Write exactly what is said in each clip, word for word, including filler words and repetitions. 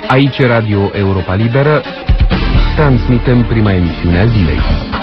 Aici Radio Europa Liberă, transmitem prima emisiune a zilei.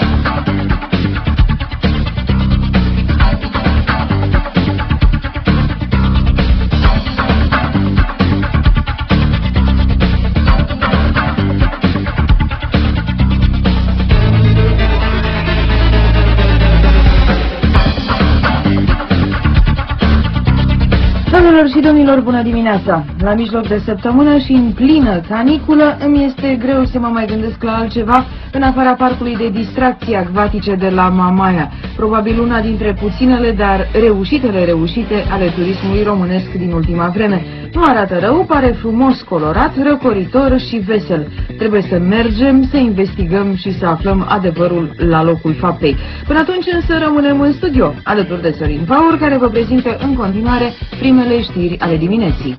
Doamnelor și domnilor, bună dimineața! La mijloc de săptămână și în plină caniculă îmi este greu să mă mai gândesc la altceva în afara parcului de distracții acvatice de la Mamaia. Probabil una dintre puținele, dar reușitele reușite ale turismului românesc din ultima vreme. Nu arată rău, pare frumos, colorat, răcoritor și vesel. Trebuie să mergem, să investigăm și să aflăm adevărul la locul faptei. Până atunci însă rămânem în studio, alături de Sorin Paur, care vă prezintă în continuare primele știri ale dimineții.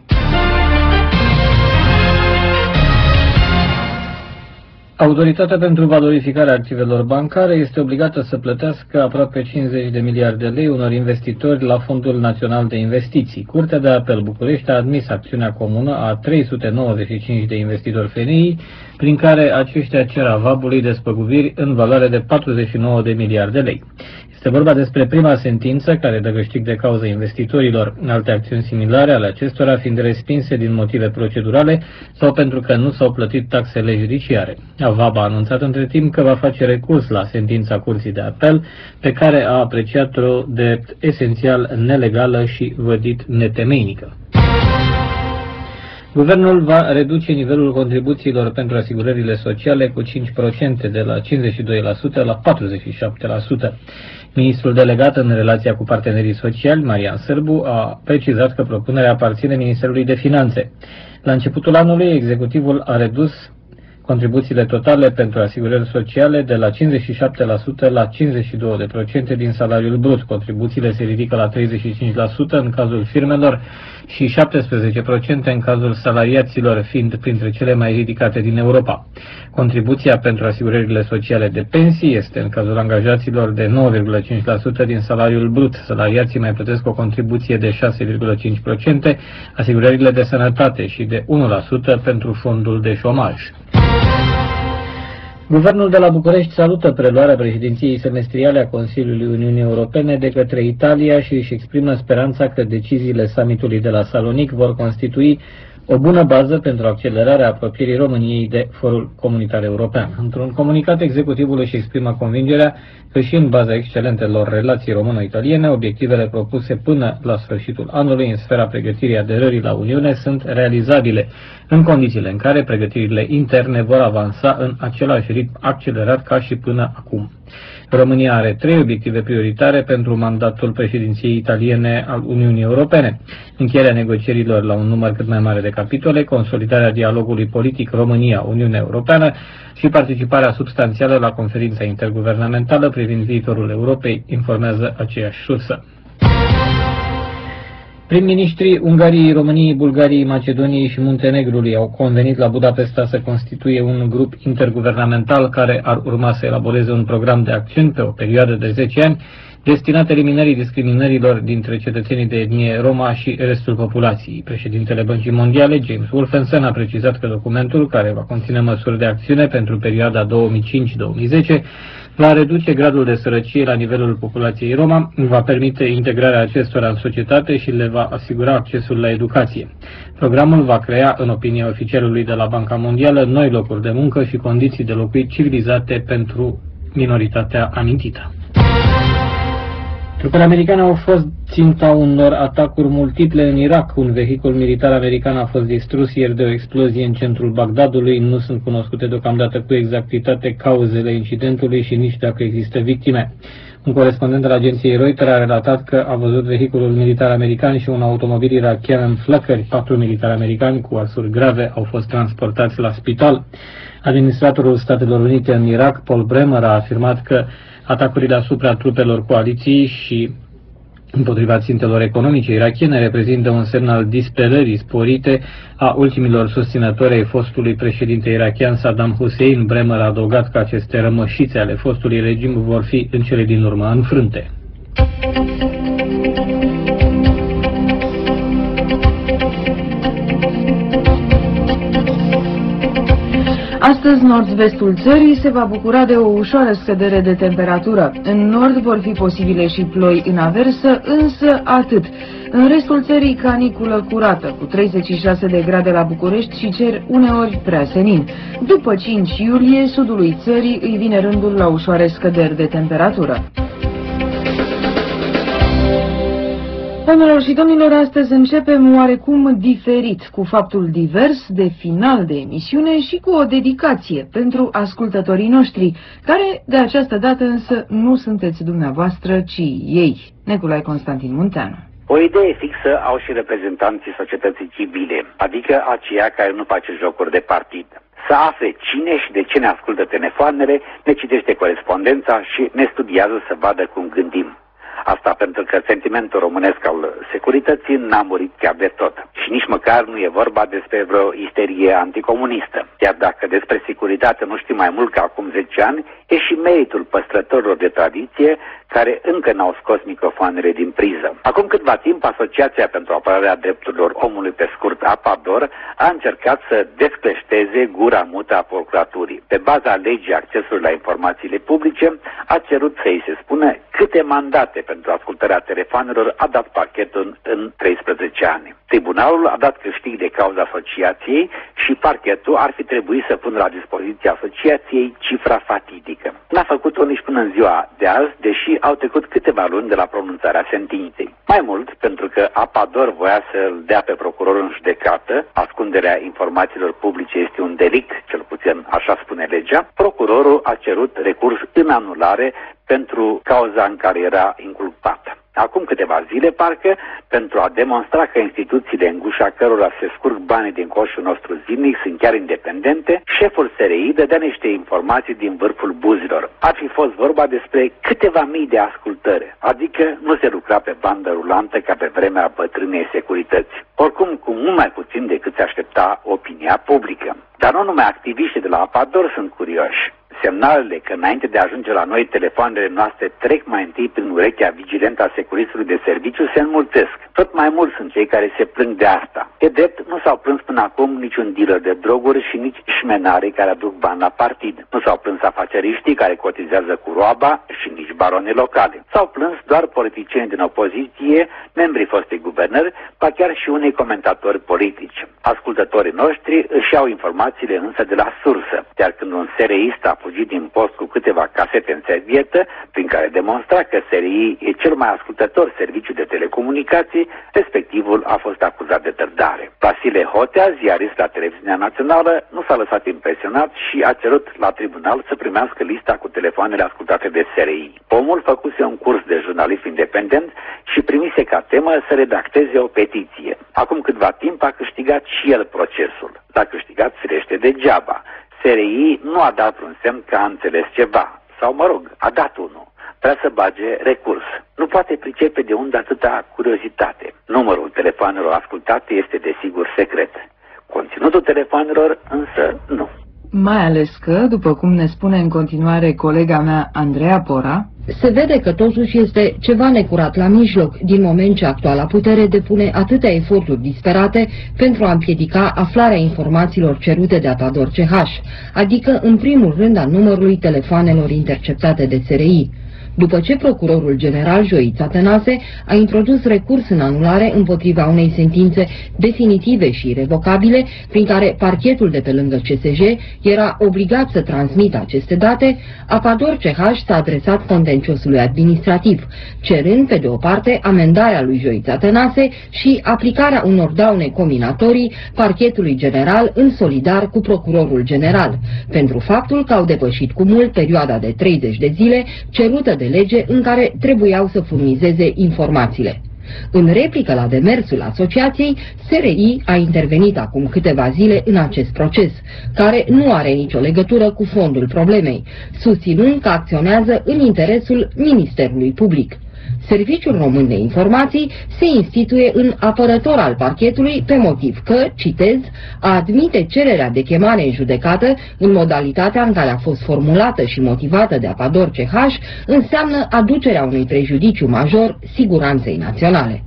Autoritatea pentru valorificarea activelor bancare este obligată să plătească aproape cincizeci de miliarde de lei unor investitori la Fondul Național de Investiții. Curtea de Apel București a admis acțiunea comună a trei sute nouăzeci și cinci de investitori F N I, prin care aceștia cer avabului despăgubiri în valoare de patruzeci și nouă de miliarde de lei. Este vorba despre prima sentință care dă câștig de cauză investitorilor, alte acțiuni similare ale acestora fiind respinse din motive procedurale sau pentru că nu s-au plătit taxele judiciare. Avab a anunțat între timp că va face recurs la sentința Curții de Apel, pe care a apreciat-o de esențial nelegală și vădit netemeinică. Guvernul va reduce nivelul contribuțiilor pentru asigurările sociale cu cinci la sută de la cincizeci și doi la sută la patruzeci și șapte la sută. Ministrul delegat în relația cu partenerii sociali, Marian Sârbu, a precizat că propunerea aparține Ministerului de Finanțe. La începutul anului, executivul a redus contribuțiile totale pentru asigurări sociale de la cincizeci și șapte la sută la cincizeci și doi la sută din salariul brut. Contribuțiile se ridică la treizeci și cinci la sută în cazul firmelor și șaptesprezece la sută în cazul salariaților, fiind printre cele mai ridicate din Europa. Contribuția pentru asigurările sociale de pensii este în cazul angajaților de nouă virgulă cinci la sută din salariul brut. Salariații mai plătesc o contribuție de șase virgulă cinci la sută, asigurările de sănătate și de unu la sută pentru fondul de șomaj. Guvernul de la București salută preluarea președinției semestriale a Consiliului Uniunii Europene de către Italia și își exprimă speranța că deciziile summitului de la Salonic vor constitui o bună bază pentru accelerarea apropierii României de Forul Comunitar European. Într-un comunicat, executivul își exprimă convingerea că și în baza excelentelor relații româno-italiene, obiectivele propuse până la sfârșitul anului în sfera pregătirii aderării la Uniune sunt realizabile, în condițiile în care pregătirile interne vor avansa în același ritm accelerat ca și până acum. România are trei obiective prioritare pentru mandatul președinției italiene al Uniunii Europene: încheierea negocierilor la un număr cât mai mare de capitole, consolidarea dialogului politic România-Uniunea Europeană și participarea substanțială la conferința interguvernamentală privind viitorul Europei, informează aceeași sursă. Prim-ministrii Ungariei, României, Bulgariei, Macedoniei și Muntenegrului au convenit la Budapesta să constituie un grup interguvernamental care ar urma să elaboreze un program de acțiuni pe o perioadă de zece ani destinat eliminării discriminărilor dintre cetățenii de etnie Roma și restul populației. Președintele Băncii Mondiale, James Wolfensohn, a precizat că documentul, care va conține măsuri de acțiune pentru perioada două mii cinci două mii zece, va reduce gradul de sărăcie la nivelul populației Roma, va permite integrarea acestora în societate și le va asigura accesul la educație. Programul va crea, în opinia oficialului de la Banca Mondială, noi locuri de muncă și condiții de locuit civilizate pentru minoritatea amintită. Trupele americane au fost ținta unor atacuri multiple în Irak. Un vehicul militar american a fost distrus ieri de o explozie în centrul Bagdadului. Nu sunt cunoscute deocamdată cu exactitate cauzele incidentului și nici dacă există victime. Un corespondent al agenției Reuters a relatat că a văzut vehiculul militar american și un automobil irakian în flăcări. Patru militari americani cu arsuri grave au fost transportați la spital. Administratorul Statelor Unite în Irak, Paul Bremer, a afirmat că atacurile asupra trupelor coaliției și împotriva țintelor economice irakiene reprezintă un semn al disperării sporite a ultimilor susținători ai fostului președinte irakian Saddam Hussein. Bremer a adăugat că aceste rămășițe ale fostului regim vor fi în cele din urmă înfrânte. Astăzi, nord-vestul țării se va bucura de o ușoară scădere de temperatură. În nord vor fi posibile și ploi în aversă, însă atât. În restul țării, caniculă curată, cu treizeci și șase de grade la București și cer uneori prea senin. După cinci iulie, sudului țării îi vine rândul la ușoare scăderi de temperatură. Doamnelor și domnilor, astăzi începem oarecum diferit, cu faptul divers de final de emisiune și cu o dedicație pentru ascultătorii noștri, care de această dată însă nu sunteți dumneavoastră, ci ei. Nicolae Constantin Munteanu. O idee fixă au și reprezentanții societății civile, adică aceia care nu face jocuri de partid. Să afle cine și de ce ne ascultă telefoanele, ne citește corespondența și ne studiază să vadă cum gândim. Asta pentru că sentimentul românesc al securității n-a murit chiar de tot. Și nici măcar nu e vorba despre vreo isterie anticomunistă. Iar dacă despre securitate nu știm mai mult ca acum zece ani, e și meritul păstrătorilor de tradiție care încă n-au scos microfoanele din priză. Acum câtva timp, Asociația pentru Apărarea Drepturilor Omului, pe scurt APADOR, a încercat să descleșteze gura mută a procuraturii. Pe baza legii accesului la informațiile publice, a cerut să îi se spună câte mandate pentru ascultarea telefonelor a dat parchetul în treisprezece ani. Tribunalul a dat câștig de cauza asociației și parchetul ar fi trebuit să pună la dispoziția asociației cifra fatidică. N-a făcut-o nici până în ziua de azi, deși au trecut câteva luni de la pronunțarea sentinței. Mai mult, pentru că APADOR voia să-l dea pe procuror în judecată, ascunderea informațiilor publice este un delict, cel puțin așa spune legea, procurorul a cerut recurs în anulare pentru cauza în care era inculpată. Acum câteva zile, parcă, pentru a demonstra că instituțiile în gușa cărora se scurg banii din coșul nostru zilnic sunt chiar independente, șeful S R I dădea niște informații din vârful buzilor. Ar fi fost vorba despre câteva mii de ascultări, adică nu se lucra pe bandă rulantă ca pe vremea bătrânei securități. Oricum, cu mult mai puțin decât se aștepta opinia publică. Dar nu numai activiștii de la APADOR sunt curioși. Semnalele că înainte de a ajunge la noi telefoanele noastre trec mai întâi prin urechea vigilentă a securistului de serviciu se înmulțesc. Tot mai mulți sunt cei care se plâng de asta. E drept, nu s-au plâns până acum niciun dealer de droguri și nici șmenarii care aduc bani la partid. Nu s-au plâns afaceriștii care cotizează cu roaba și nici baronii locale. S-au plâns doar politicieni din opoziție, membrii fostei guvernări, ba chiar și unei comentatori politici. Ascultătorii noștri își iau informațiile însă de la sursă, iar când un sereist a fugit din post cu câteva casete în servietă, prin care demonstra că S R I e cel mai ascultător serviciu de telecomunicații, respectivul a fost acuzat de trădare. Vasile Hotea, ziarist la Televiziunea Națională, nu s-a lăsat impresionat și a cerut la tribunal să primească lista cu telefoanele ascultate de S R I. Omul făcuse un curs de jurnalism independent și primise ca temă să redacteze o petiție. Acum câtva timp a câștigat și el procesul. L-a câștigat firește degeaba. S R I nu a dat un semn că a înțeles ceva, sau mă rog, a dat unul. Vrea să bage recurs. Nu poate pricepe de unde atâta curiozitate. Numărul telefonelor ascultate este desigur secret. Conținutul telefonelor însă nu. Mai ales că, după cum ne spune în continuare colega mea Andreea Pora, se vede că totuși este ceva necurat la mijloc, din moment ce actuala putere depune atâtea eforturi disperate pentru a împiedica aflarea informațiilor cerute de APADOR C H, adică în primul rând a numărului telefoanelor interceptate de S R I. După ce procurorul general Joița Tănase a introdus recurs în anulare împotriva unei sentințe definitive și irrevocabile, prin care parchetul de pe lângă C S J era obligat să transmită aceste date, APADOR C H s-a adresat contenciosului administrativ, cerând pe de o parte amendarea lui Joița Tănase și aplicarea unor daune combinatorii parchetului general în solidar cu procurorul general, pentru faptul că au depășit cu mult perioada de treizeci de zile cerută de lege în care trebuiau să furnizeze informațiile. În replică la demersul asociației, S R I a intervenit acum câteva zile în acest proces, care nu are nicio legătură cu fondul problemei, susținând că acționează în interesul Ministerului Public. Serviciul Român de Informații se instituie în apărător al parchetului pe motiv că, citez, a admite cererea de chemare în judecată în modalitatea în care a fost formulată și motivată de APADOR C H înseamnă aducerea unui prejudiciu major siguranței naționale.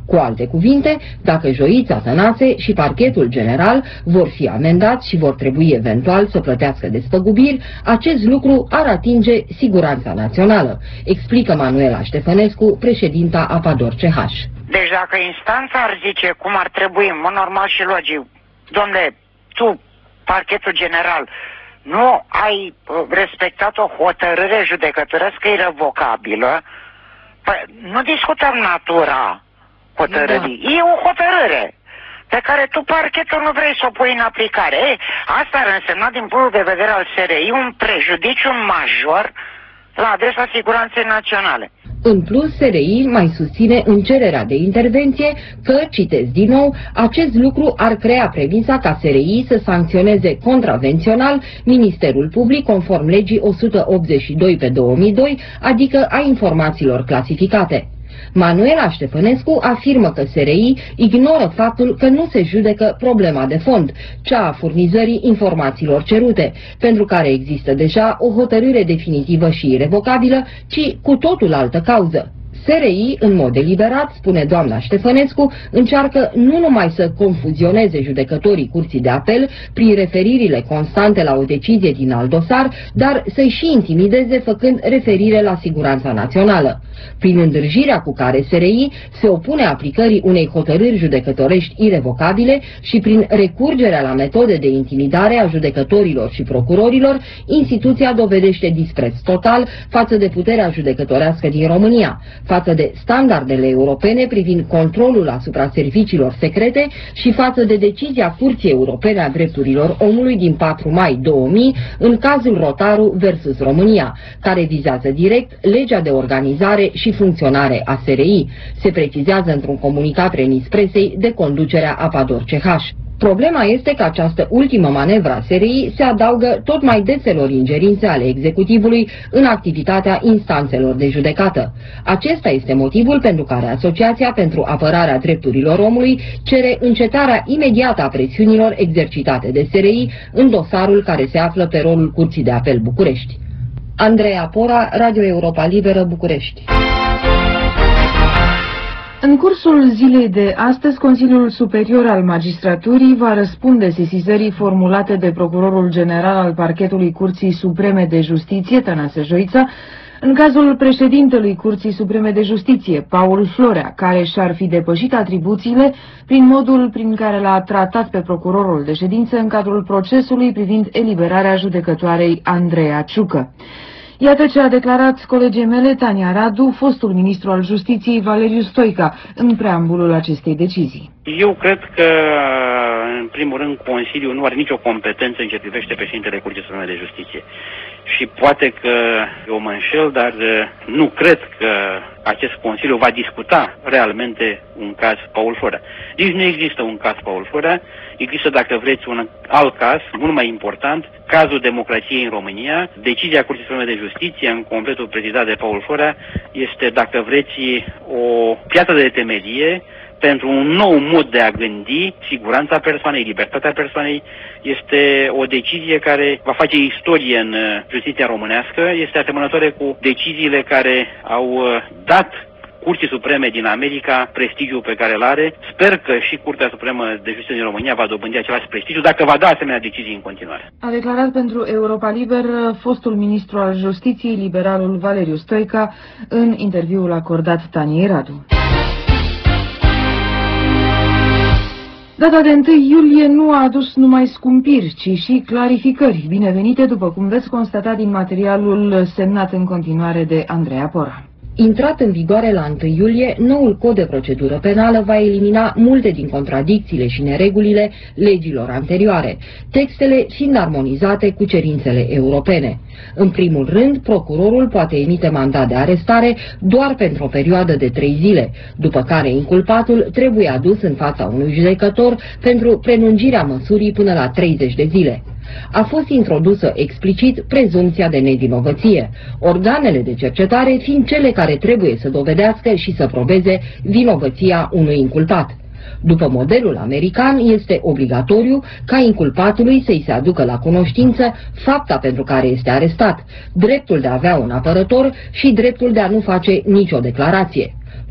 Cu alte cuvinte, dacă Joița Tănase și parchetul general vor fi amendați și vor trebui eventual să plătească despăgubiri, acest lucru ar atinge siguranța națională, explică Manuela Ștefănescu, președinta Apador C H. Deci dacă instanța ar zice cum ar trebui, în mod normal și logic, domnule, tu, parchetul general, nu ai respectat o hotărâre judecătorească irrevocabilă, păi nu discutăm natura hotărârii. Da. E o hotărâre pe care tu, parchetul, nu vrei să o pui în aplicare. Ei, asta ar însemna, din punct de vedere al S R I, un prejudiciu major la adresa siguranței naționale. În plus, S R I mai susține în cererea de intervenție că, citesc din nou, acest lucru ar crea premisa ca S R I să sancționeze contravențional Ministerul Public conform legii o sută optzeci și doi pe două mii doi, adică a informațiilor clasificate. Manuela Ștefănescu afirmă că S R I ignoră faptul că nu se judecă problema de fond, cea a furnizării informațiilor cerute, pentru care există deja o hotărâre definitivă și irevocabilă, ci cu totul altă cauză. S R I, în mod deliberat, spune doamna Ștefănescu, încearcă nu numai să confuzioneze judecătorii curții de apel prin referirile constante la o decizie din alt dosar, dar să-i și intimideze făcând referire la siguranța națională. Prin îndrăjirea cu care S R I se opune aplicării unei hotărâri judecătorești irevocabile și prin recurgerea la metode de intimidare a judecătorilor și procurorilor, instituția dovedește dispreț total față de puterea judecătorească din România, față de standardele europene privind controlul asupra serviciilor secrete și față de decizia Curții Europene a Drepturilor Omului din patru mai două mii în cazul Rotaru versus România, care vizează direct legea de organizare și funcționare a S R I, se precizează într-un comunicat trimis presei de conducerea Apador C H. Problema este că această ultimă manevră a S R I se adaugă tot mai deselor ingerințe ale executivului în activitatea instanțelor de judecată. Acesta este motivul pentru care Asociația pentru Apărarea Drepturilor Omului cere încetarea imediată a presiunilor exercitate de S R I în dosarul care se află pe rolul Curții de Apel București. Andreea Pora, Radio Europa Liberă, București. În cursul zilei de astăzi, Consiliul Superior al Magistraturii va răspunde sesizării formulate de Procurorul General al Parchetului Curții Supreme de Justiție, Tănase Joița, în cazul președintelui Curții Supreme de Justiție, Paul Florea, care și-ar fi depășit atribuțiile prin modul prin care l-a tratat pe procurorul de ședință în cadrul procesului privind eliberarea judecătoarei Andreea Ciucă. Iată ce a declarat colegii mele Tania Radu, fostul ministru al Justiției Valeriu Stoica, în preambulul acestei decizii. Eu cred că, în primul rând, Consiliul nu are nicio competență în ce privește președintele Curții Supreme de Justiție. Și poate că eu mă înșel, dar nu cred că acest Consiliu va discuta realmente un caz Paul Florea. Nici nu există un caz Paul Florea, există, dacă vreți, un alt caz, mult mai important, cazul democrației în România. Decizia Curții Supreme de Justiție, în completul prezidat de Paul Florea, este, dacă vreți, o piatră de temelie pentru un nou mod de a gândi siguranța persoanei, libertatea persoanei. Este o decizie care va face istorie în justiția românească, este asemănătoare cu deciziile care au dat Curții Supreme din America prestigiul pe care îl are. Sper că și Curtea Supremă de Justiție din România va dobândi același prestigiu dacă va da asemenea decizii în continuare. A declarat pentru Europa Liber fostul ministru al Justiției, liberalul Valeriu Stoica, în interviul acordat Taniei Radu. Data de întâi iulie nu a adus numai scumpiri, ci și clarificări binevenite, după cum veți constata din materialul semnat în continuare de Andreea Pora. Intrat în vigoare la întâi iulie, noul cod de procedură penală va elimina multe din contradicțiile și neregulile legilor anterioare, textele fiind armonizate cu cerințele europene. În primul rând, procurorul poate emite mandat de arestare doar pentru o perioadă de trei zile, după care inculpatul trebuie adus în fața unui judecător pentru prelungirea măsurii până la treizeci de zile. A fost introdusă explicit prezumția de nevinovăție, organele de cercetare fiind cele care trebuie să dovedească și să probeze vinovăția unui inculpat. După modelul american, este obligatoriu ca inculpatului să-i se aducă la cunoștință fapta pentru care este arestat, dreptul de a avea un apărător și dreptul de a nu face nicio declarație.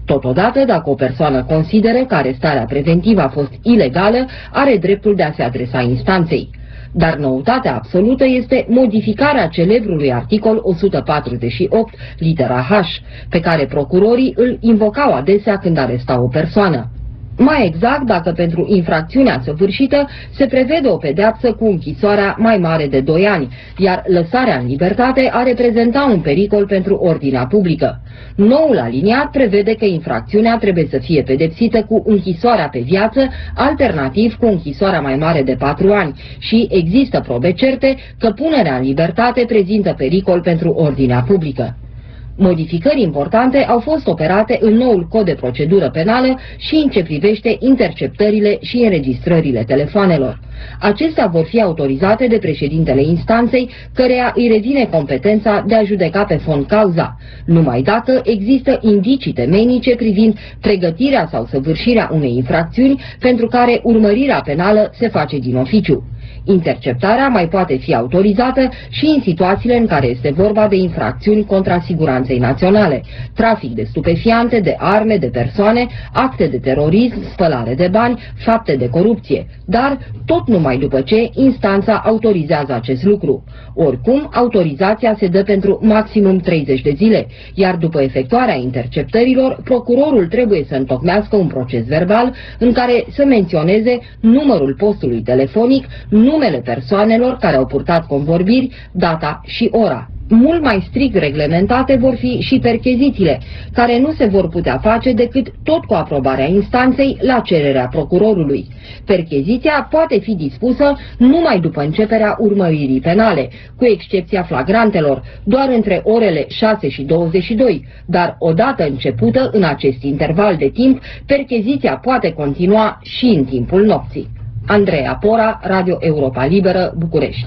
Totodată, dacă o persoană consideră că arestarea preventivă a fost ilegală, are dreptul de a se adresa instanței. Dar noutatea absolută este modificarea celebrului articol o sută patruzeci și opt, litera H, pe care procurorii îl invocau adesea când arestau o persoană. Mai exact, dacă pentru infracțiunea săvârșită se prevede o pedeapsă cu închisoarea mai mare de doi ani, iar lăsarea în libertate ar reprezenta un pericol pentru ordinea publică. Noul aliniat prevede că infracțiunea trebuie să fie pedepsită cu închisoarea pe viață, alternativ cu închisoarea mai mare de patru ani, și există probe certe că punerea în libertate prezintă pericol pentru ordinea publică. Modificări importante au fost operate în noul cod de procedură penală și în ce privește interceptările și înregistrările telefoanelor. Acestea vor fi autorizate de președintele instanței, căreia îi revine competența de a judeca pe fond cauza, numai dacă există indicii temeinice privind pregătirea sau săvârșirea unei infracțiuni pentru care urmărirea penală se face din oficiu. Interceptarea mai poate fi autorizată și în situațiile în care este vorba de infracțiuni contra siguranței naționale, trafic de stupefiante, de arme, de persoane, acte de terorism, spălare de bani, fapte de corupție, dar tot numai după ce instanța autorizează acest lucru. Oricum, autorizația se dă pentru maximum treizeci de zile, iar după efectuarea interceptărilor, procurorul trebuie să întocmească un proces verbal în care să menționeze numărul postului telefonic, numele persoanelor care au purtat convorbiri, data și ora. Mult mai strict reglementate vor fi și perchezițiile, care nu se vor putea face decât tot cu aprobarea instanței la cererea procurorului. Percheziția poate fi dispusă numai după începerea urmăririi penale, cu excepția flagrantelor, doar între orele șase și douăzeci și doi, dar odată începută în acest interval de timp, percheziția poate continua și în timpul nopții. Andreea Pora, Radio Europa Liberă, București.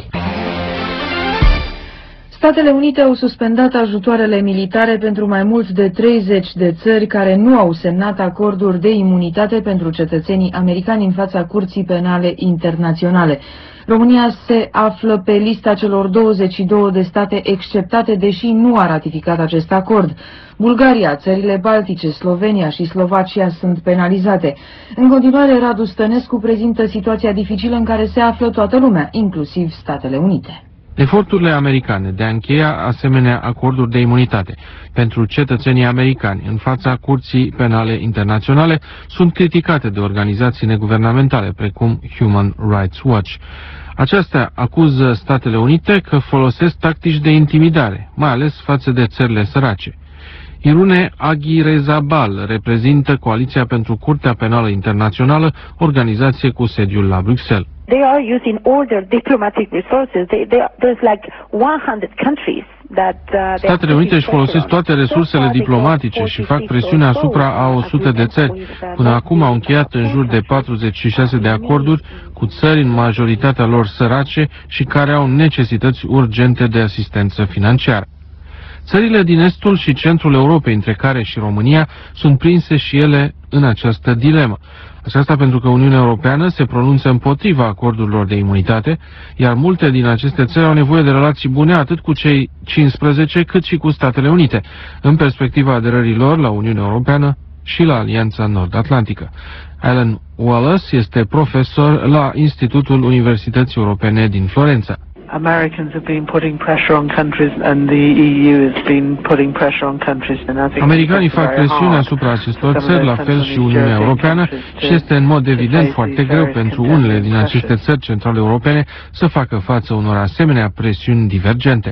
Statele Unite au suspendat ajutoarele militare pentru mai mult de treizeci de țări care nu au semnat acorduri de imunitate pentru cetățenii americani în fața Curții Penale Internaționale. România se află pe lista celor douăzeci și două de state exceptate, deși nu a ratificat acest acord. Bulgaria, țările Baltice, Slovenia și Slovacia sunt penalizate. În continuare, Radu Stănescu prezintă situația dificilă în care se află toată lumea, inclusiv Statele Unite. Eforturile americane de a încheia asemenea acorduri de imunitate pentru cetățenii americani în fața Curții Penale Internaționale sunt criticate de organizații neguvernamentale precum Human Rights Watch. Aceasta acuză Statele Unite că folosesc tactici de intimidare, mai ales față de țările sărace. Irune Aghirezabal reprezintă Coaliția pentru Curtea Penală Internațională, organizație cu sediul la Bruxelles. They are using all their diplomatic resources. They, they, there's like one hundred countries that uh, Statele Unite își folosesc toate resursele diplomatice și fac presiune asupra a o sută de țări. Până acum au încheiat în jur de patruzeci și șase de acorduri cu țări în majoritatea lor sărace și care au necesități urgente de asistență financiară. Țările din estul și centrul Europei, între care și România, sunt prinse și ele în această dilemă. Aceasta pentru că Uniunea Europeană se pronunță împotriva acordurilor de imunitate, iar multe din aceste țări au nevoie de relații bune atât cu cei cincisprezece cât și cu Statele Unite, în perspectiva aderării lor la Uniunea Europeană și la Alianța Nord-Atlantică. Alan Wallace este profesor la Institutul Universității Europene din Florența. Americans have been putting pressure on countries and the E U has been putting pressure on countries. Americanii fac presiune asupra acestor țări, la fel și Uniunea Europeană, și este în mod evident foarte greu pentru unele din aceste țări centrale europene să facă față unor asemenea presiuni divergente.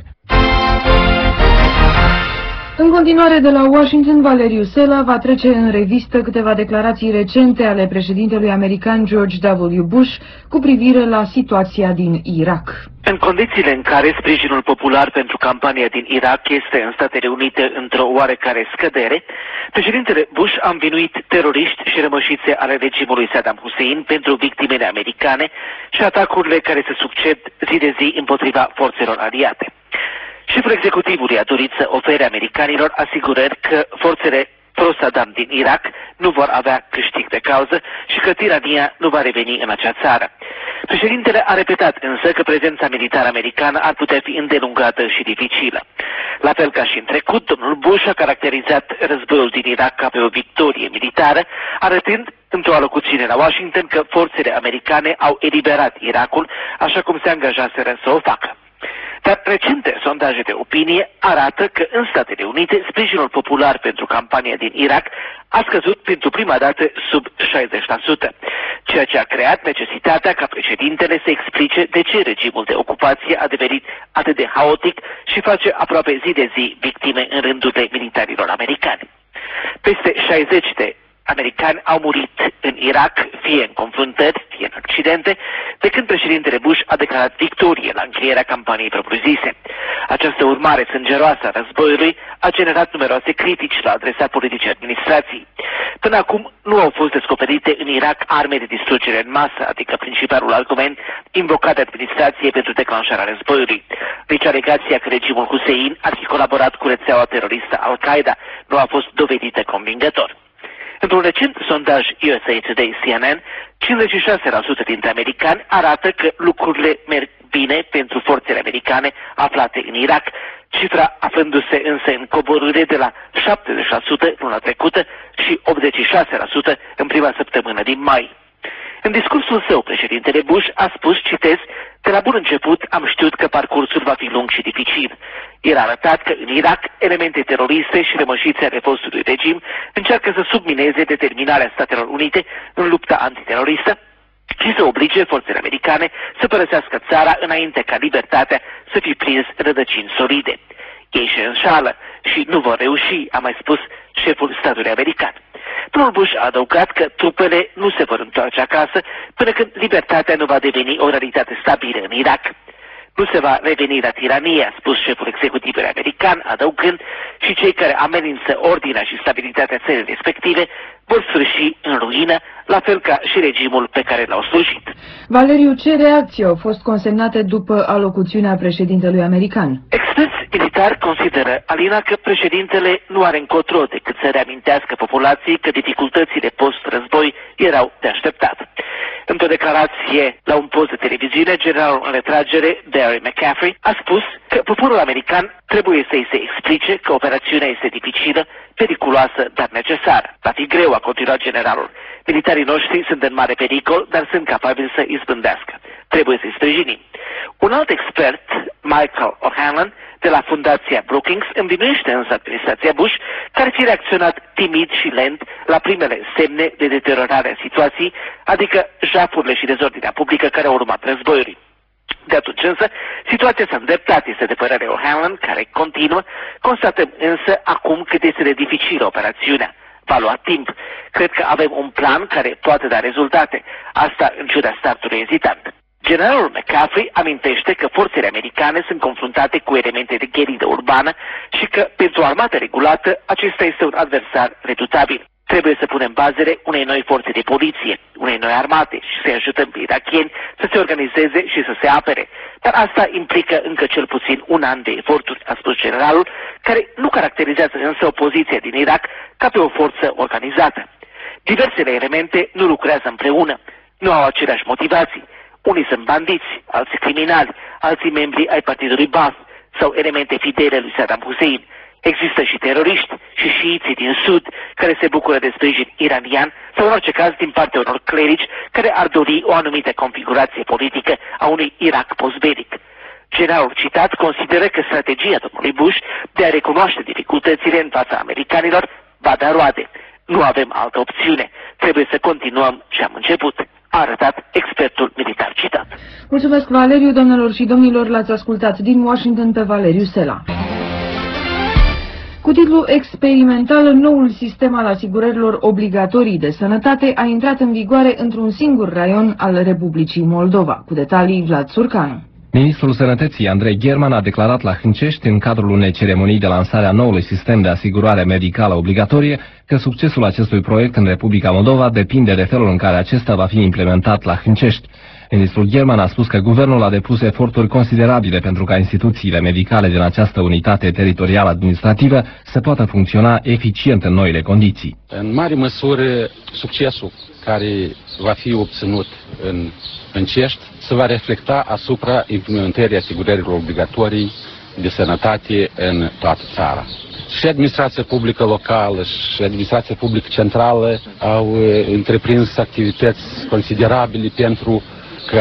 În continuare, de la Washington, Valeriu Sela va trece în revistă câteva declarații recente ale președintelui american George W. Bush cu privire la situația din Irak. În condițiile în care sprijinul popular pentru campania din Irak este în Statele Unite într-o oarecare scădere, președintele Bush a învinuit teroriști și rămășițe ale regimului Saddam Hussein pentru victimele americane și atacurile care se succed zi de zi împotriva forțelor aliate. Șeful executivului a dorit să ofere americanilor asigurări că forțele pro-Saddam din Irak nu vor avea câștig de cauză și că tirania nu va reveni în acea țară. Președintele a repetat însă că prezența militară americană ar putea fi îndelungată și dificilă. La fel ca și în trecut, domnul Bush a caracterizat războiul din Irak ca pe o victorie militară, arătând într-o alocuțiune la Washington că forțele americane au eliberat Irakul, așa cum se angajaseră să o facă. Dar recente sondaje de opinie arată că în Statele Unite sprijinul popular pentru campania din Irak a scăzut pentru prima dată sub șaizeci la sută, ceea ce a creat necesitatea ca președintele să explice de ce regimul de ocupație a devenit atât de haotic și face aproape zi de zi victime în rândurile militarilor americani. Peste șaizeci de americani au murit în Irak, fie în confruntări, fie în accidente, de când președintele Bush a declarat victorie la încheierea campaniei propriu-zise. Această urmare sângeroasă a războiului a generat numeroase critici la adresa politicii administrației. Până acum nu au fost descoperite în Irak arme de distrugere în masă, adică principalul argument invocat de administrație pentru declanșarea războiului. Nici alegația că regimul Hussein ar fi colaborat cu rețeaua teroristă Al-Qaeda nu a fost dovedită convingător. Într-un recent sondaj U S A Today C N N, cincizeci și șase la sută dintre americani arată că lucrurile merg bine pentru forțele americane aflate în Irak, cifra aflându-se însă în coborâre de la șaptezeci la sută luna trecută și optzeci și șase la sută în prima săptămână din mai. În discursul său, președintele Bush a spus, citez, de la bun început am știut că parcursul va fi lung și dificil. El a arătat că în Irak elemente teroriste și rămășițe ale fostului regim încearcă să submineze determinarea Statelor Unite în lupta antiteroristă și să oblige forțele americane să părăsească țara înainte ca libertatea să fie prins rădăcini solide. Ei se înșală și nu vor reuși, a mai spus șeful statului american. Domnul Bush a adăugat că trupele nu se vor întoarce acasă până când libertatea nu va deveni o realitate stabilă în Irak. Nu se va reveni la tiranie, a spus șeful executivului american, adăugând, și cei care amenință ordinea și stabilitatea țării respective vor sfârși în ruină, la fel ca și regimul pe care l-au slujit. Valeriu, ce reacții au fost consemnate după alocuțiunea președintelui american? Experți militari consideră, Alina, că președintele nu are încotro decât să reamintească populației că dificultățile post-război erau de așteptat. Într-o declarație la un post de televiziune, generalul în retragere, Darry McCaffrey, a spus că poporul american trebuie să-i se explice că operațiunea este dificilă, periculoasă, dar necesară. Va fi greu, a continuat generalul. Militarii noștri sunt în mare pericol, dar sunt capabili să izbândească. Trebuie să-i sprijinim. Un alt expert, Michael O'Hanlon, de la Fundația Brookings, învinuiește însă administrația Bush, care fi reacționat timid și lent la primele semne de deteriorare a situației, adică jafurile și dezordinea publică care au urmat războiului. De atunci însă, situația s-a îndreptat, este de părere O'Hanlon, care continuă, constatăm însă acum cât este de dificilă operațiunea. Va lua timp. Cred că avem un plan care poate da rezultate. Asta în ciuda startului ezitant. Generalul McCaffrey amintește că forțele americane sunt confruntate cu elemente de gherilă urbană și că pentru o armată regulată acesta este un adversar redutabil. Trebuie să punem bazele unei noi forțe de poliție, unei noi armate și să-i ajutăm pe irakieni să se organizeze și să se apere. Dar asta implică încă cel puțin un an de eforturi, a spus generalul, care nu caracterizează însă opoziția din Irak ca pe o forță organizată. Diversele elemente nu lucrează împreună, nu au aceleași motivații. Unii sunt bandiți, alții criminali, alții membri ai partidului Baath sau elemente fidele lui Saddam Hussein. Există și teroriști și șiiții din sud care se bucură de sprijin iranian sau în orice caz din partea unor clerici care ar dori o anumită configurație politică a unui Irak postbelic. Generalul citat consideră că strategia domnului Bush de a recunoaște dificultățile în fața americanilor va da roade. Nu avem altă opțiune. Trebuie să continuăm ce am început, a arătat expertul militar citat. Mulțumesc, Valeriu, domnilor și domnilor, l-ați ascultat din Washington pe Valeriu Sela. Cu titlu experimental, noul sistem al asigurărilor obligatorii de sănătate a intrat în vigoare într-un singur raion al Republicii Moldova. Cu detalii, Vlad Surcanu. Ministrul Sănătății, Andrei German, a declarat la Hâncești, în cadrul unei ceremonii de lansare a noului sistem de asigurare medicală obligatorie, că succesul acestui proiect în Republica Moldova depinde de felul în care acesta va fi implementat la Hâncești. Ministrul German a spus că guvernul a depus eforturi considerabile pentru ca instituțiile medicale din această unitate teritorială administrativă să poată funcționa eficient în noile condiții. În mare măsură, succesul care va fi obținut în Hâncești se va reflecta asupra implementării asigurărilor obligatorii de sănătate în toată țara. Și administrația publică locală și administrația publică centrală au întreprins activități considerabile pentru că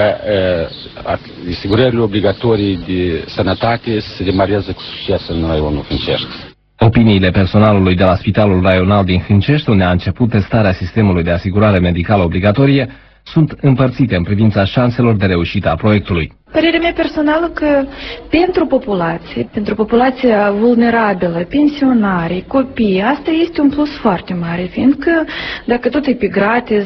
asigurările obligatorii de sănătate se demareze cu succes în raionul Hâncești. Opiniile personalului de la Spitalul Raional din Hâncești, unde a început testarea sistemului de asigurare medicală obligatorie, sunt împărțite în privința șanselor de reușită a proiectului. Părerea mea personală că pentru populație, pentru populația vulnerabilă, pensionarii, copii, asta este un plus foarte mare, fiindcă dacă tot e pe gratis,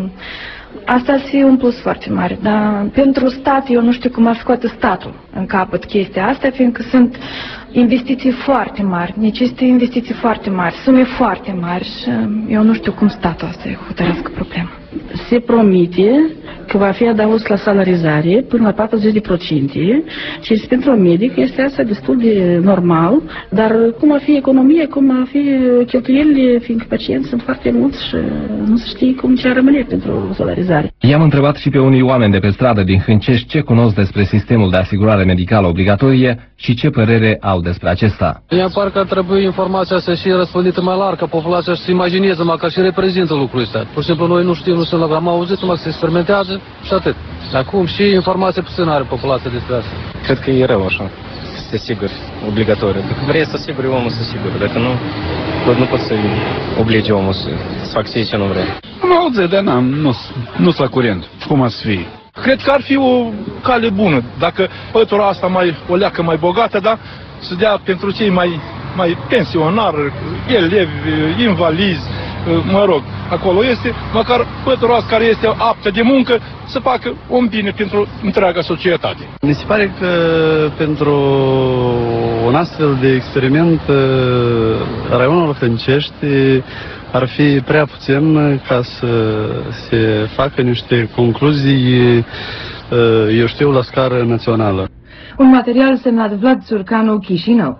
asta ar fi un plus foarte mare. Dar pentru stat, eu nu știu cum ar scoate statul în capăt chestia asta, fiindcă sunt investiții foarte mari, necesită investiții foarte mari, sume foarte mari și eu nu știu cum statul asta să hotărească problema. Se promite că va fi adus la salarizare până la patruzeci la sută și pentru un medic este asta destul de normal, dar cum ar fi economia, cum ar fi cheltuielile, fiindcă pacienți sunt foarte mulți și nu se știe cum ce ar rămâne pentru salarizare. I-am întrebat și pe unii oameni de pe stradă din Hâncești ce cunosc despre sistemul de asigurare medicală obligatorie și ce părere au despre acesta. Mie par că ar trebui informația să fie răspândită mai larg, ca populația să se imagineze măcar și reprezintă lucrul ăsta. Pur și simplu noi nu știm, nu suntem la am auzit, numai că se experimentează și atât. Acum și informație puțin are populația despre asta. Cred că e rău așa, să te siguri, obligatoriu. Dacă vrei să asiguri omul, să siguri. Dacă nu, nu poți să obligi omul să, să facă ce nu vrea. Am auzit, dar n-am, nu sunt la curent. Cum ar fi? Cred că ar fi o cale bună. Dacă pătura asta mai, o leacă mai bogată, da, să dea pentru cei mai, mai pensionari, elevi, invalizi, mă rog, acolo este, măcar pătura asta care este aptă de muncă, să facă un bine pentru întreaga societate. Mi se pare că pentru un astfel de experiment, raionul Hâncești ar fi prea puțin ca să se facă niște concluzii, eu știu, la scară națională. Un material semnat Vlad Țurcanu, Chișinău.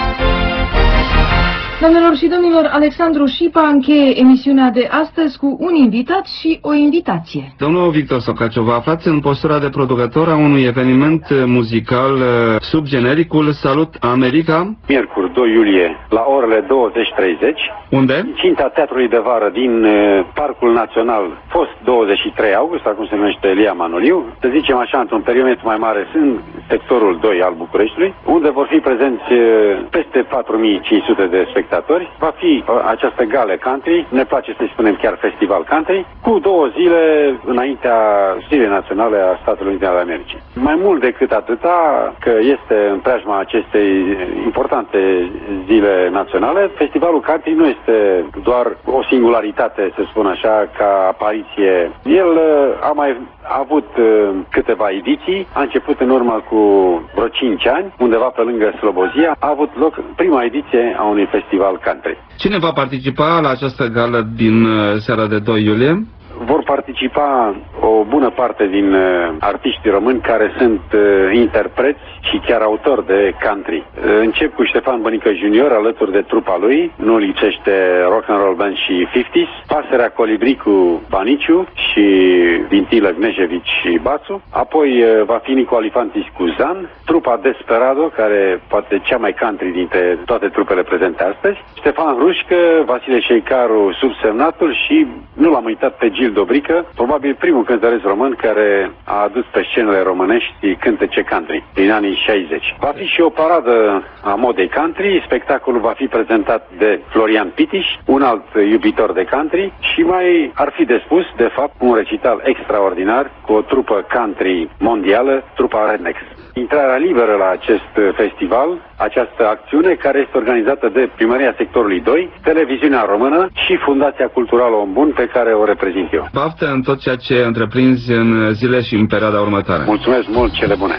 Doamnelor și domnilor, Alexandru Șipa încheie emisiunea de astăzi cu un invitat și o invitație. Domnul Victor Socaciu, vă aflați în postura de producător a unui eveniment muzical sub genericul Salut America. Miercuri, doi iulie, la orele douăzeci treizeci. Unde? Cinta Teatrului de Vară din Parcul Național, fost douăzeci și trei august, acum se numește Elia Manoliu. Să zicem așa, într-un perimetru mai mare, în sectorul doi al Bucureștiului, unde vor fi prezenți peste patru mii cinci sute de spectatori. Va fi această gale country, ne place să-i spunem chiar festival country, cu două zile înaintea Zilei Naționale a Statelor Unite ale Americii. Mai mult decât atâta, că este în preajma acestei importante zile naționale, festivalul country nu este doar o singularitate, să spun așa, ca apariție. El a mai avut câteva ediții, a început în urmă cu vreo cinci ani, undeva pe lângă Slobozia, a avut loc prima ediție a unui festival country. Cine va participa la această gală din seara de doi iulie? Vor participa o bună parte din uh, artiștii români care sunt uh, interpreți și chiar autori de country. Uh, încep cu Ștefan Bănică junior alături de trupa lui, nu licește Rock and Roll Band și cincizeci, Pasărea Colibri cu Baniciu și Vintilă Gnejevici și Bațu, apoi uh, va fi Nico Alifantis cu Zan, trupa Desperado, care poate cea mai country dintre toate trupele prezente astăzi, Ștefan Hrușcă, Vasile Șeicaru, Subsemnatul și, nu l-am uitat pe Gil Dobrică, probabil primul cântăreț român care a adus pe scenele românești cântece country din anii șaizeci. Va fi și o paradă a modei country, spectacolul va fi prezentat de Florian Pitiș, un alt iubitor de country, și mai ar fi de spus, de fapt, un recital extraordinar cu o trupă country mondială, trupa Rednex. Intrarea liberă la acest festival, această acțiune care este organizată de Primăria Sectorului doi, Televiziunea Română și Fundația Culturală Om Bun, pe care o reprezint eu. Baftă în tot ceea ce întreprinzi în zile și în perioada următoare. Mulțumesc mult, cele bune!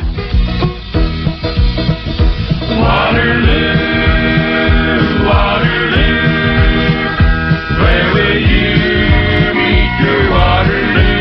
Waterloo, Waterloo, where will you meet your Waterloo?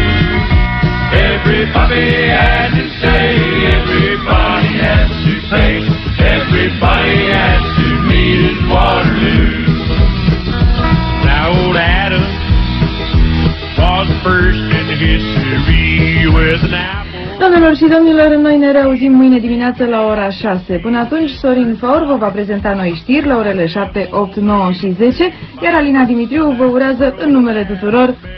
Everybody has to say, everybody has to pay, everybody has to meet at Waterloo. Now old Adam was the first in the history with an apple. Doamnelor și domnilor, noi ne reauzim mâine dimineață la ora șase. Până atunci, Sorin Faur vă va prezenta noi știri la orele șapte, opt, nouă și zece, iar Alina Dimitriu vă urează în numele tuturor